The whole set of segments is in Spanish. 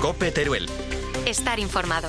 COPE Teruel. Estar informado.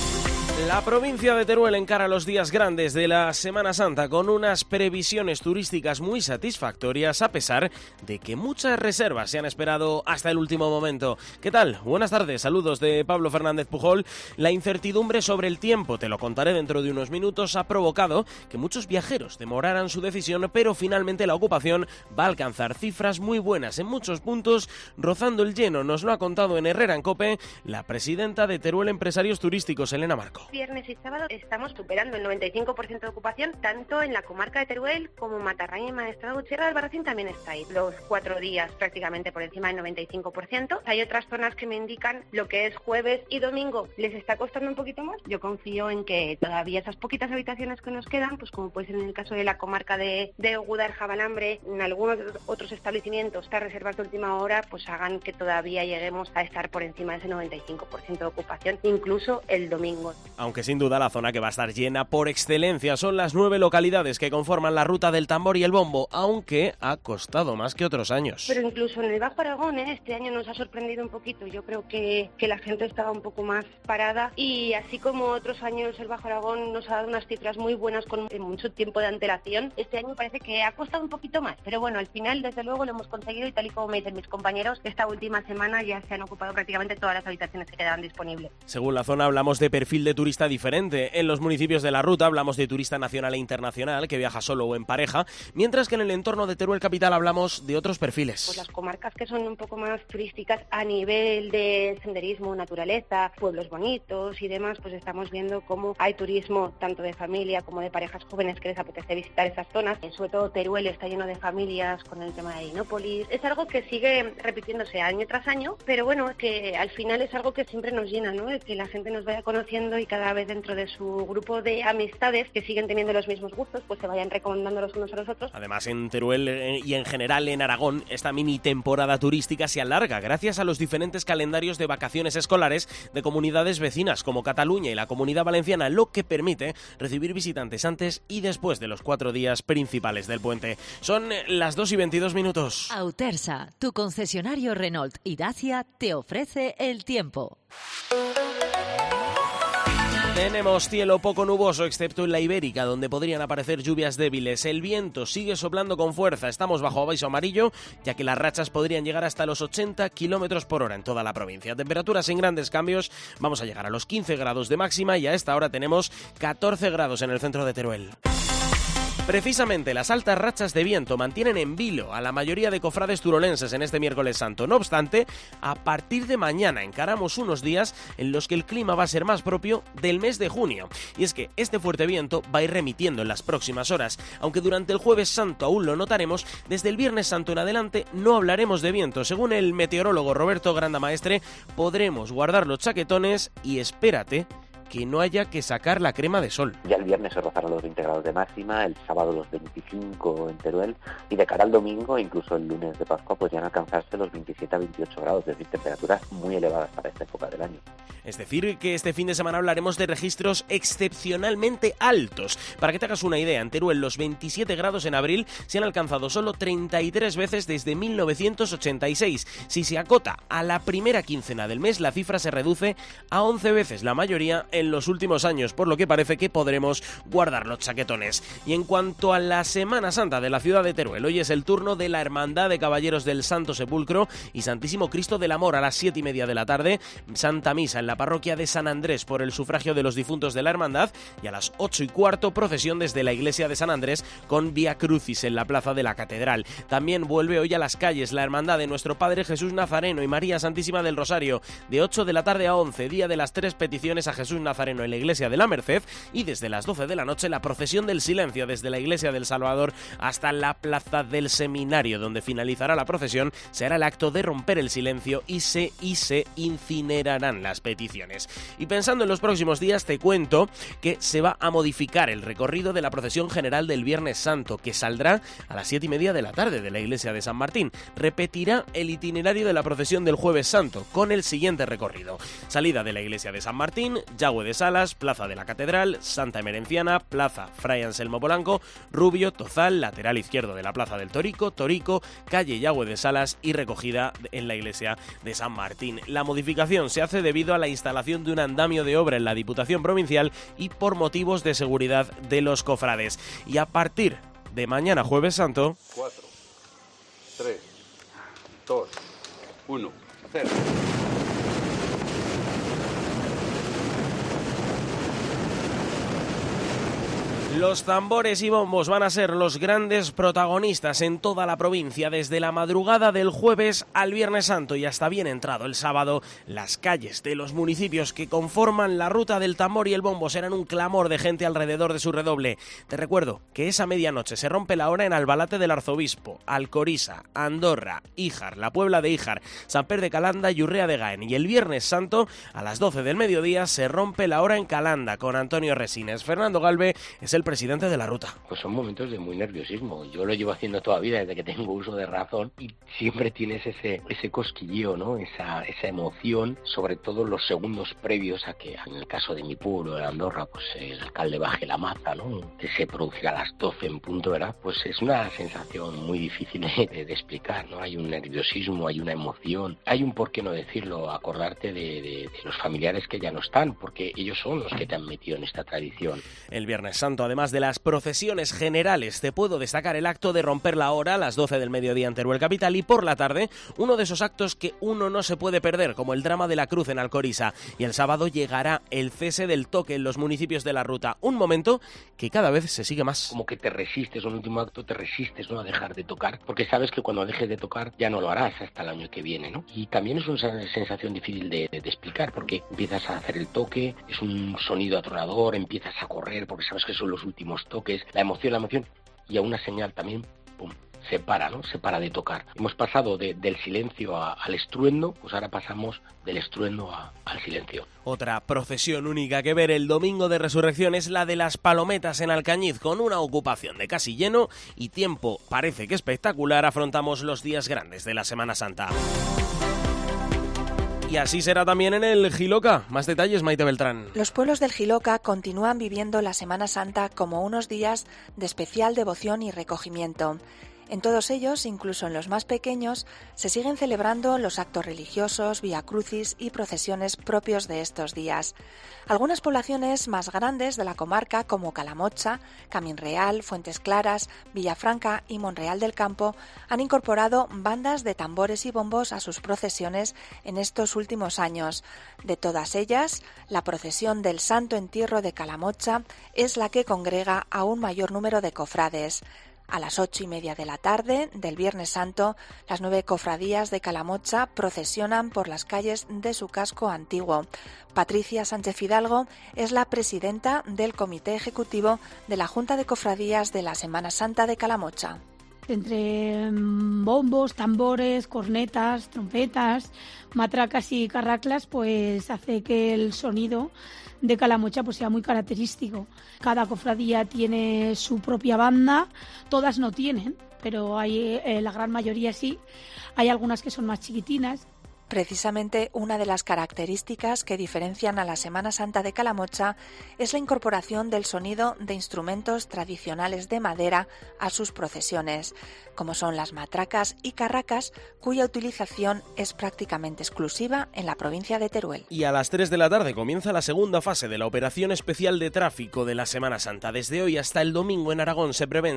La provincia de Teruel encara los días grandes de la Semana Santa con unas previsiones turísticas muy satisfactorias, a pesar de que muchas reservas se han esperado hasta el último momento. ¿Qué tal? Buenas tardes, saludos de Pablo Fernández Pujol. La incertidumbre sobre el tiempo, te lo contaré dentro de unos minutos, ha provocado que muchos viajeros demoraran su decisión, pero finalmente la ocupación va a alcanzar cifras muy buenas en muchos puntos, rozando el lleno. Nos lo ha contado en Herrera en COPE la presidenta de Teruel Empresarios Turísticos, Elena Marco. Viernes y sábado estamos superando el 95% de ocupación, tanto en la comarca de Teruel como Matarraña y Maestrazgo. Sierra de Albarracín también está ahí, los 4 días prácticamente por encima del 95%. Hay otras zonas que me indican lo que es jueves y domingo. ¿Les está costando un poquito más? Yo confío en que todavía esas poquitas habitaciones que nos quedan, pues como puede ser en el caso de la comarca de Gudar, Jabalambre, en algunos otros establecimientos, estas reservas de última hora, pues hagan que todavía lleguemos a estar por encima de ese 95% de ocupación, incluso el domingo. Aunque sin duda la zona que va a estar llena por excelencia son las 9 localidades que conforman la ruta del tambor y el bombo, aunque ha costado más que otros años. Pero incluso en el Bajo Aragón, este año nos ha sorprendido un poquito. Yo creo que la gente estaba un poco más parada, y así como otros años el Bajo Aragón nos ha dado unas cifras muy buenas con mucho tiempo de antelación, este año parece que ha costado un poquito más. Pero bueno, al final desde luego lo hemos conseguido, y tal y como me dicen mis compañeros, esta última semana ya se han ocupado prácticamente todas las habitaciones que quedaban disponibles. Según la zona hablamos de perfil de turista diferente. En los municipios de la ruta hablamos de turista nacional e internacional que viaja solo o en pareja, mientras que en el entorno de Teruel capital hablamos de otros perfiles. Pues las comarcas que son un poco más turísticas a nivel de senderismo, naturaleza, pueblos bonitos y demás, pues estamos viendo cómo hay turismo tanto de familia como de parejas jóvenes que les apetece visitar esas zonas. Sobre todo Teruel está lleno de familias con el tema de Inópolis. Es algo que sigue repitiéndose año tras año, pero bueno, que al final es algo que siempre nos llena, ¿no? Que la gente nos vaya conociendo y cada vez dentro de su grupo de amistades que siguen teniendo los mismos gustos, pues se vayan recomendando los unos a los otros. Además, en Teruel y en general en Aragón, esta mini temporada turística se alarga gracias a los diferentes calendarios de vacaciones escolares de comunidades vecinas como Cataluña y la Comunidad Valenciana, lo que permite recibir visitantes antes y después de los 4 días principales del puente. Son las 2:22. Autersa, tu concesionario Renault y Dacia, te ofrece el tiempo. Tenemos cielo poco nuboso, excepto en la Ibérica, donde podrían aparecer lluvias débiles. El viento sigue soplando con fuerza. Estamos bajo aviso amarillo, ya que las rachas podrían llegar hasta los 80 km por hora en toda la provincia. Temperaturas sin grandes cambios. Vamos a llegar a los 15 grados de máxima y a esta hora tenemos 14 grados en el centro de Teruel. Precisamente las altas rachas de viento mantienen en vilo a la mayoría de cofrades turolenses en este miércoles santo. No obstante, a partir de mañana encaramos unos días en los que el clima va a ser más propio del mes de junio. Y es que este fuerte viento va a ir remitiendo en las próximas horas. Aunque durante el jueves santo aún lo notaremos, desde el viernes santo en adelante no hablaremos de viento. Según el meteorólogo Roberto Grandamaestre, podremos guardar los chaquetones y espérate que no haya que sacar la crema de sol. Ya el viernes se rozarán los 20 grados de máxima, el sábado los 25 en Teruel, y de cara al domingo, incluso el lunes de Pascua, podrían alcanzarse los 27 a 28 grados, es decir, temperaturas muy elevadas para esta época del año. Es decir, que este fin de semana hablaremos de registros excepcionalmente altos. Para que te hagas una idea, en Teruel los 27 grados en abril se han alcanzado solo 33 veces desde 1986. Si se acota a la primera quincena del mes, la cifra se reduce a 11 veces, la mayoría en los últimos años, por lo que parece que podremos guardar los chaquetones. Y en cuanto a la Semana Santa de la ciudad de Teruel, hoy es el turno de la Hermandad de Caballeros del Santo Sepulcro y Santísimo Cristo del Amor a las 7:30 de la tarde, Santa Misa en la parroquia de San Andrés por el sufragio de los difuntos de la Hermandad, y a las 8:15 procesión desde la iglesia de San Andrés con Vía Crucis en la plaza de la Catedral. También vuelve hoy a las calles la Hermandad de Nuestro Padre Jesús Nazareno y María Santísima del Rosario, de 8 de la tarde a 11, día de las 3 peticiones a Jesús Nazareno en la iglesia de la Merced, y desde las 12 de la noche la procesión del silencio desde la iglesia del Salvador hasta la plaza del Seminario, donde finalizará la procesión, se hará el acto de romper el silencio y se incinerarán las peticiones. Y pensando en los próximos días, te cuento que se va a modificar el recorrido de la procesión general del Viernes Santo, que saldrá a las 7:30 de la tarde de la iglesia de San Martín. Repetirá el itinerario de la procesión del Jueves Santo con el siguiente recorrido: salida de la iglesia de San Martín, ya Yagüe de Salas, Plaza de la Catedral, Santa Emerenciana, Plaza Fray Anselmo Polanco, Rubio, Tozal, lateral izquierdo de la Plaza del Torico, calle Yagüe de Salas y recogida en la iglesia de San Martín. La modificación se hace debido a la instalación de un andamio de obra en la Diputación Provincial y por motivos de seguridad de los cofrades. Y a partir de mañana Jueves Santo... 4, 3, 2, 1, 0... Los tambores y bombos van a ser los grandes protagonistas en toda la provincia desde la madrugada del jueves al Viernes Santo y hasta bien entrado el sábado. Las calles de los municipios que conforman la ruta del tambor y el bombo serán un clamor de gente alrededor de su redoble. Te recuerdo que esa medianoche se rompe la hora en Albalate del Arzobispo, Alcoriza, Andorra, Híjar, la Puebla de Híjar, San Pedro de Calanda y Urrea de Gaen. Y el Viernes Santo a las 12 del mediodía se rompe la hora en Calanda con Antonio Resines. Fernando Galve es el presidente de la ruta. Pues son momentos de muy nerviosismo. Yo lo llevo haciendo toda la vida desde que tengo uso de razón y siempre tienes ese cosquilleo, ¿no? Esa emoción, sobre todo los segundos previos a que, en el caso de mi pueblo, de Andorra, pues el alcalde baje la maza, ¿no? Que se producirá a las 12 en punto, ¿verdad? Pues es una sensación muy difícil de explicar, ¿no? Hay un nerviosismo, hay una emoción, hay un por qué no decirlo, acordarte de los familiares que ya no están, porque ellos son los que te han metido en esta tradición. El Viernes Santo, además de las procesiones generales, te puedo destacar el acto de romper la hora a las 12 del mediodía en Teruel capital y por la tarde uno de esos actos que uno no se puede perder, como el drama de la Cruz en Alcoriza. Y el sábado llegará el cese del toque en los municipios de la ruta, un momento que cada vez se sigue más. Como que te resistes, un último acto te resistes, ¿no?, a dejar de tocar, porque sabes que cuando dejes de tocar ya no lo harás hasta el año que viene, ¿no? Y también es una sensación difícil de explicar, porque empiezas a hacer el toque, es un sonido atronador, empiezas a correr porque sabes que son los últimos toques, la emoción, y a una señal también, pum, se para, ¿no? Se para de tocar. Hemos pasado del silencio al estruendo, pues ahora pasamos del estruendo al silencio. Otra procesión única que ver el domingo de Resurrección es la de las Palometas en Alcañiz, con una ocupación de casi lleno y tiempo parece que espectacular. Afrontamos los días grandes de la Semana Santa. Y así será también en el Jiloca. Más detalles, Maite Beltrán. Los pueblos del Jiloca continúan viviendo la Semana Santa como unos días de especial devoción y recogimiento. En todos ellos, incluso en los más pequeños, se siguen celebrando los actos religiosos, viacrucis y procesiones propios de estos días. Algunas poblaciones más grandes de la comarca, como Calamocha, Caminreal, Fuentes Claras, Villafranca y Monreal del Campo, han incorporado bandas de tambores y bombos a sus procesiones en estos últimos años. De todas ellas, la procesión del Santo Entierro de Calamocha es la que congrega a un mayor número de cofrades. A las 8:30 de la tarde del Viernes Santo, las 9 cofradías de Calamocha procesionan por las calles de su casco antiguo. Patricia Sánchez Fidalgo es la presidenta del Comité Ejecutivo de la Junta de Cofradías de la Semana Santa de Calamocha. Entre bombos, tambores, cornetas, trompetas, matracas y carraclas, pues hace que el sonido de Calamocha pues sea muy característico. Cada cofradía tiene su propia banda, todas no tienen, pero hay la gran mayoría sí. Hay algunas que son más chiquitinas. Precisamente una de las características que diferencian a la Semana Santa de Calamocha es la incorporación del sonido de instrumentos tradicionales de madera a sus procesiones, como son las matracas y carracas, cuya utilización es prácticamente exclusiva en la provincia de Teruel. Y a las 3 de la tarde comienza la segunda fase de la operación especial de tráfico de la Semana Santa. Desde hoy hasta el domingo en Aragón se prevén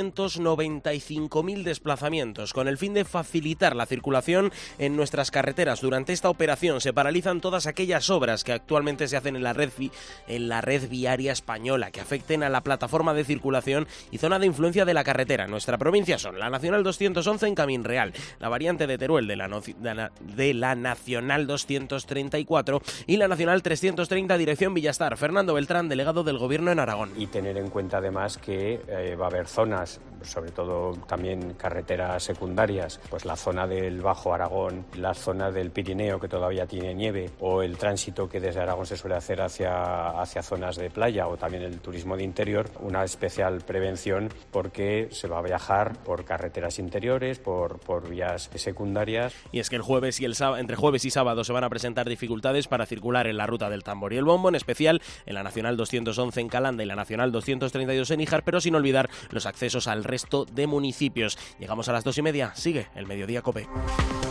795.000 desplazamientos, con el fin de facilitar la circulación en nuestras carreteras. Durante esta operación se paralizan todas aquellas obras que actualmente se hacen en la red viaria española que afecten a la plataforma de circulación y zona de influencia de la carretera. En nuestra provincia son la Nacional 211 en Caminreal, la variante de Teruel de la Nacional 234 y la Nacional 330 dirección Villastar. Fernando Beltrán, delegado del Gobierno en Aragón. Y tener en cuenta además que va a haber zonas, sobre todo también carreteras secundarias, pues la zona del Bajo Aragón, las zonas zona del Pirineo que todavía tiene nieve, o el tránsito que desde Aragón se suele hacer hacia zonas de playa, o también el turismo de interior, una especial prevención porque se va a viajar por carreteras interiores, por vías secundarias. Y es que entre jueves y sábado se van a presentar dificultades para circular en la ruta del Tambor y el Bombo, en especial en la Nacional 211 en Calanda y la Nacional 232 en Níjar, pero sin olvidar los accesos al resto de municipios. Llegamos a las 2:30, sigue el Mediodía COPE.